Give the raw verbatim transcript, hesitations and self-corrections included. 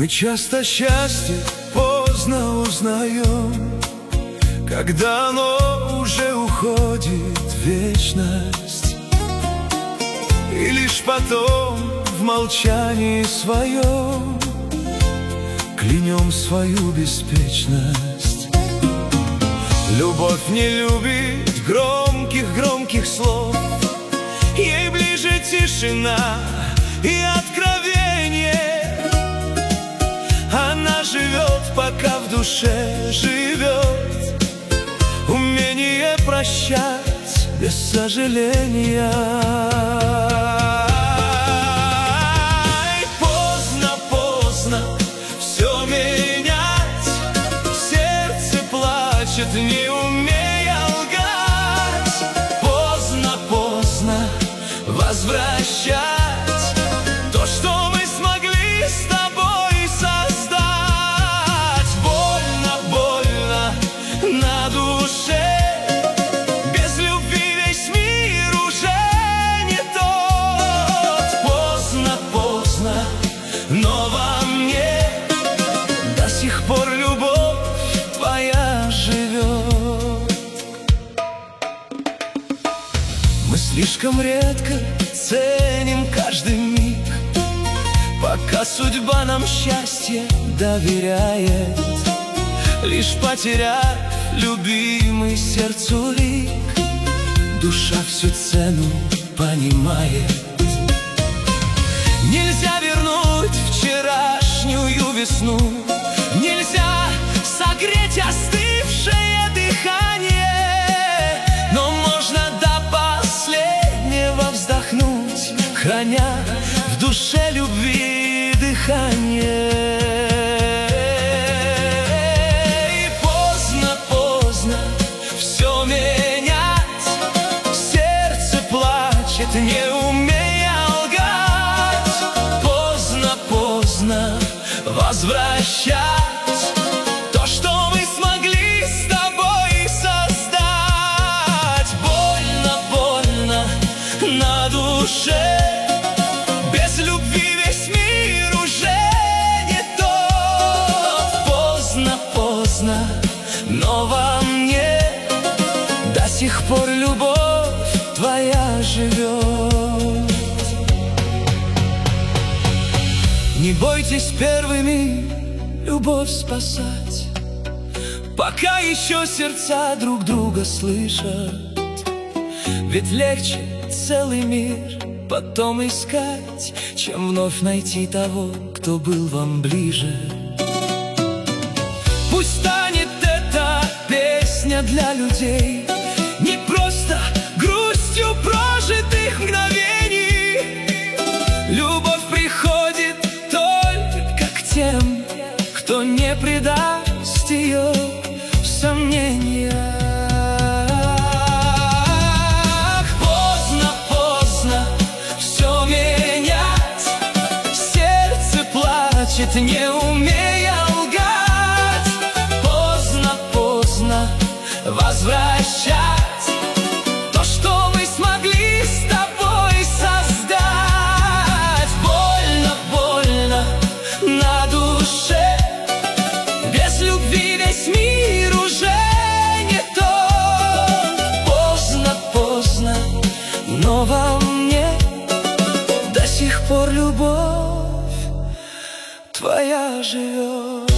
часто счастье поздно узнаем, когда оно уже уходит в вечность, и лишь потом в молчании своем клянем свою беспечность. Любовь не любит громких-громких слов, ей ближе тишина и откровение. Она живет, пока в душе живет, умение прощать без сожаления. И поздно, поздно все менять, сердце плачет, не умея лгать. Поздно, поздно возвращать то, что мы смогли с тобой создать. Больно, больно на душе, без любви весь мир уже не тот. Поздно, поздно, но во мне до сих пор любовь твоя живет. Мы слишком редко ценим каждый миг, пока судьба нам счастье доверяет. Лишь потеряв любимый сердцу лик, душа всю цену понимает. Нельзя вернуть вчерашнюю весну, нельзя согреть остывшее дыхание, но можно до последнего вздохнуть, храня в душе любви дыхание. И поздно, поздно все менять, сердце плачет, не умея лгать. Поздно, поздно возвращать то, что мы смогли с тобой создать. Больно, больно на душе, без любви весь мир уже не тот. Поздно, поздно, но во мне до сих пор любовь твоя живет. Не бойтесь первыми любовь спасать, пока еще сердца друг друга слышат. Ведь легче целый мир потом искать, чем вновь найти того, кто был вам ближе. Пусть станет эта песня для людей не просто грустью прожитых мгновений. Любовь приходит только к тем, кто не предаст ее в сомнениях. Поздно, поздно все менять, сердце плачет, не умея лгать. Поздно, поздно возвращать то, что мы смогли с тобой создать. Больно, больно на душе, без любви весь мир уже не тот. Поздно, поздно, но во мне до сих пор любовь твоя живет.